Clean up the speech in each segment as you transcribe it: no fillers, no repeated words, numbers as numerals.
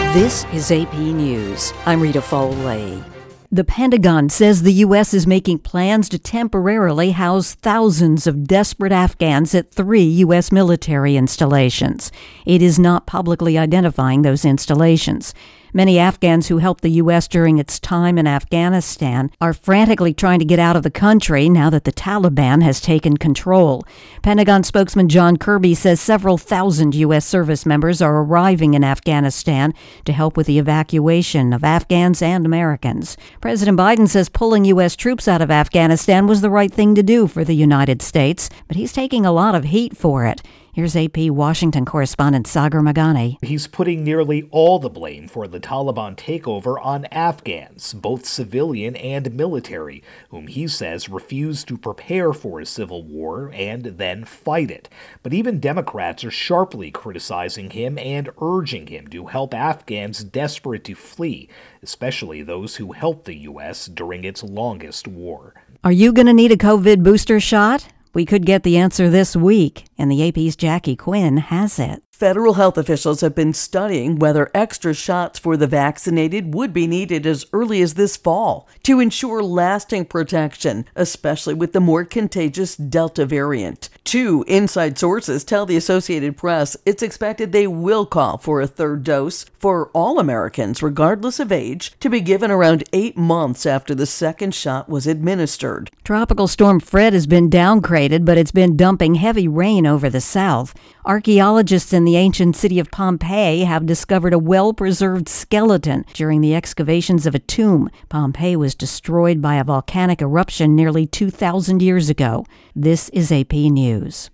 This is AP News. I'm Rita Foley. The Pentagon says the U.S. is making plans to temporarily house thousands of desperate Afghans at 3 U.S. military installations. It is not publicly identifying those installations. Many Afghans who helped the U.S. during its time in Afghanistan are frantically trying to get out of the country now that the Taliban has taken control. Pentagon spokesman John Kirby says several thousand U.S. service members are arriving in Afghanistan to help with the evacuation of Afghans and Americans. President Biden says pulling U.S. troops out of Afghanistan was the right thing to do for the United States, but he's taking a lot of heat for it. Here's AP Washington correspondent Sagar Meghani. He's putting nearly all the blame for the Taliban takeover on Afghans, both civilian and military, whom he says refused to prepare for a civil war and then fight it. But even Democrats are sharply criticizing him and urging him to help Afghans desperate to flee, especially those who helped the U.S. during its longest war. Are you going to need a COVID booster shot? We could get the answer this week, and the AP's Jackie Quinn has it. Federal health officials have been studying whether extra shots for the vaccinated would be needed as early as this fall to ensure lasting protection, especially with the more contagious Delta variant. 2 inside sources tell the Associated Press it's expected they will call for a third dose for all Americans, regardless of age, to be given around 8 months after the second shot was administered. Tropical Storm Fred has been downgraded, but it's been dumping heavy rain over the south. Archaeologists in the ancient city of Pompeii have discovered a well-preserved skeleton during the excavations of a tomb. Pompeii was destroyed by a volcanic eruption nearly 2,000 years ago. This is AP News.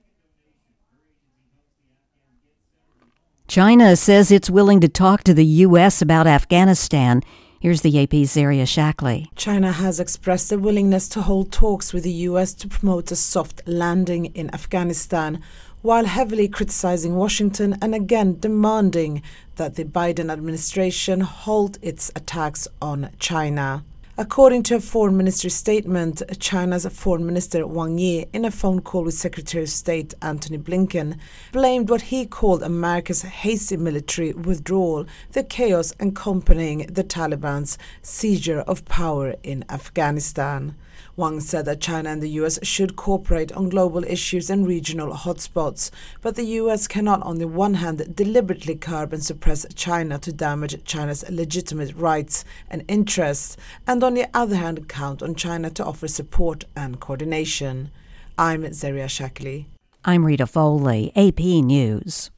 China says it's willing to talk to the U.S. about Afghanistan. Here's the AP's Zaria Shackley. China has expressed a willingness to hold talks with the U.S. to promote a soft landing in Afghanistan, while heavily criticizing Washington and again demanding that the Biden administration halt its attacks on China. According to a foreign ministry statement, China's foreign minister Wang Yi, in a phone call with Secretary of State Antony Blinken, blamed what he called America's hasty military withdrawal, the chaos accompanying the Taliban's seizure of power in Afghanistan. Wang said that China and the U.S. should cooperate on global issues and regional hotspots, but the U.S. cannot on the one hand deliberately curb and suppress China to damage China's legitimate rights and interests, and on the other hand count on China to offer support and coordination. I'm Zaria Shackley. I'm Rita Foley, AP News.